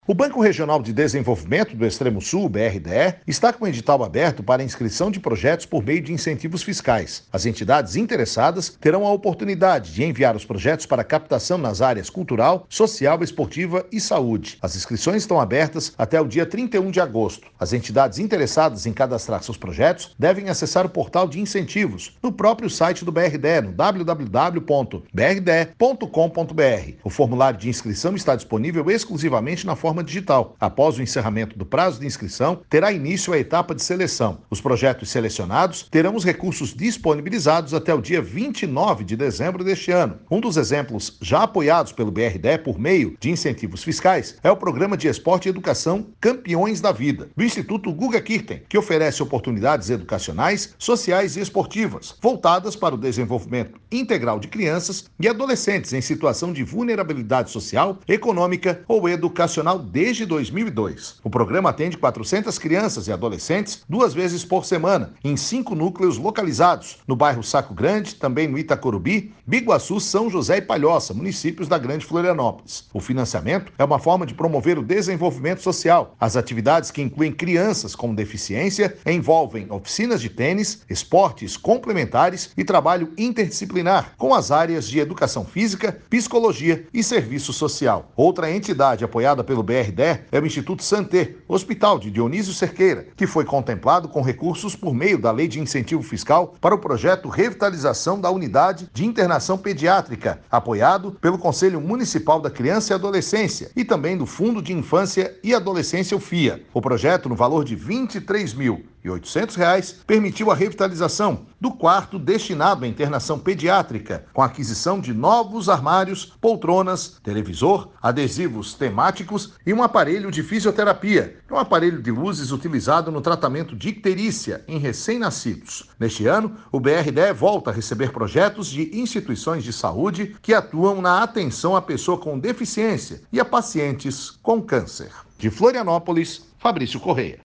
O Banco Regional de Desenvolvimento do Extremo Sul, BRDE, está com o edital aberto para inscrição de projetos por meio de incentivos fiscais. As entidades interessadas terão a oportunidade de enviar os projetos para captação nas áreas cultural, social, esportiva e saúde. As inscrições estão abertas até o dia 31 de agosto. As entidades interessadas em cadastrar seus projetos devem acessar o portal de incentivos no próprio site do BRDE, no www.brde.com.br. O formulário de inscrição está disponível exclusivamente na forma digital. Após o encerramento do prazo de inscrição, terá início a etapa de seleção. Os projetos selecionados terão os recursos disponibilizados até o dia 29 de dezembro deste ano. Um dos exemplos já apoiados pelo BRDE por meio de incentivos fiscais é o Programa de Esporte e Educação Campeões da Vida, do Instituto Guga Kirten, que oferece oportunidades educacionais, sociais e esportivas, voltadas para o desenvolvimento integral de crianças e adolescentes em situação de vulnerabilidade social, econômica ou educacional desde 2002. O programa atende 400 crianças e adolescentes 2 vezes por semana, em 5 núcleos localizados, no bairro Saco Grande, também no Itacorubi, Biguaçu, São José e Palhoça, municípios da Grande Florianópolis. O financiamento é uma forma de promover o desenvolvimento social. As atividades que incluem crianças com deficiência envolvem oficinas de tênis, esportes complementares e trabalho interdisciplinar com as áreas de educação física, psicologia e serviço social. Outra entidade apoiada pelo BRDE é o Instituto Santé, Hospital de Dionísio Cerqueira, que foi contemplado com recursos por meio da Lei de Incentivo Fiscal para o projeto Revitalização da Unidade de Internação Pediátrica, apoiado pelo Conselho Municipal da Criança e Adolescência e também do Fundo de Infância e Adolescência, o FIA. O projeto, no valor de R$ 23.800, permitiu a revitalização do quarto destinado à internação pediátrica, com a aquisição de novos armários, poltronas, televisor, adesivos temáticos e um aparelho de fisioterapia, um aparelho de luzes utilizado no tratamento de icterícia em recém-nascidos. Neste ano, o BRDE volta a receber projetos de instituições de saúde que atuam na atenção à pessoa com deficiência e a pacientes com câncer. De Florianópolis, Fabrício Correia.